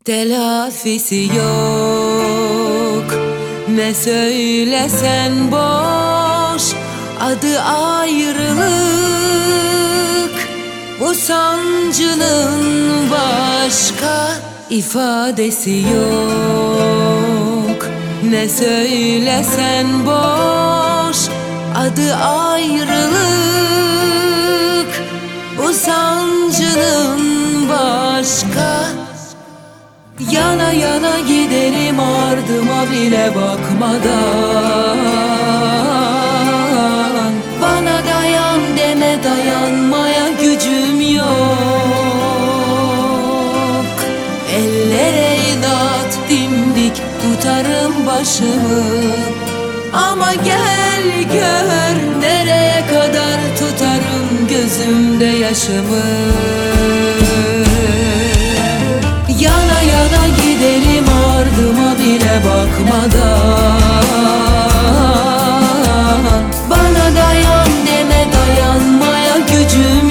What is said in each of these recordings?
Telafisi yok, ne söylesen boş. Adı ayrılık, bu sancının başka ifadesi yok. Ne söylesen boş, adı ayrılık, bu sancının başka. Yana yana giderim ardıma bile bakmadan. Bana dayan deme, dayanmaya gücüm yok. Ellere inat dimdik tutarım başımı, ama gel gör nereye kadar tutarım gözümde yaşımı. Yana yana giderim ardıma bile bakmadan. Bana dayan deme, dayanmaya gücüm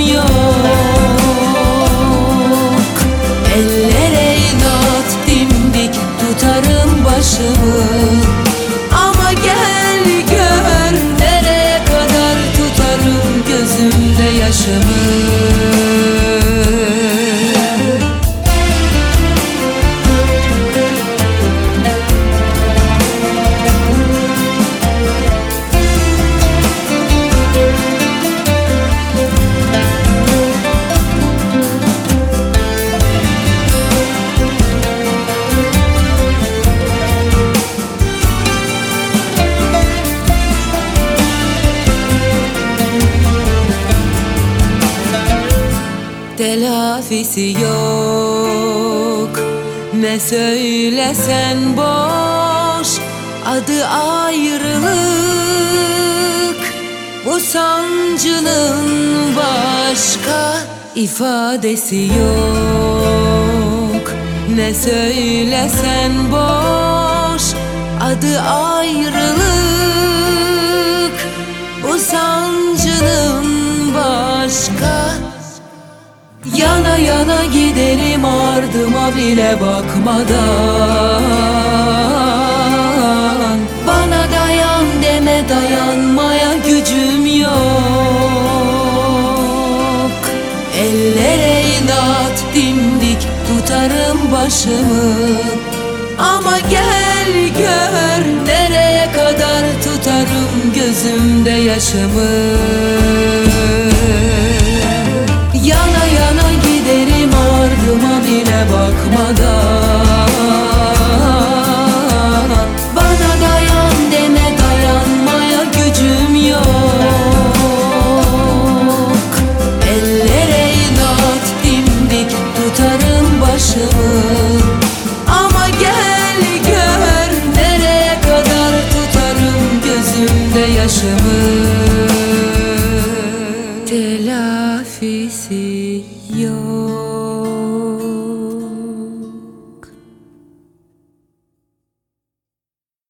yok. Ellere inat dimdik tutarım başımı, ama gel gör nereye kadar tutarım gözümde yaşımı. Telafisi yok, ne söylesen boş. Adı ayrılık, bu sancının başka ifadesi yok. Ne söylesen boş, adı ayrılık, bu sancının başka. Yana yana giderim ardıma bile bakmadan. Bana dayan deme, dayanmaya gücüm yok. Ellere inat dimdik tutarım başımı, ama gel gör nereye kadar tutarım gözümde yaşımı. Yana yana giderim ardıma bile bakmadan. Bana dayan deme, dayanmaya gücüm yok. Ellere inat dimdik tutarım başımı, ama gel gör nereye kadar tutarım gözümde yaşımı. Telafisi yok.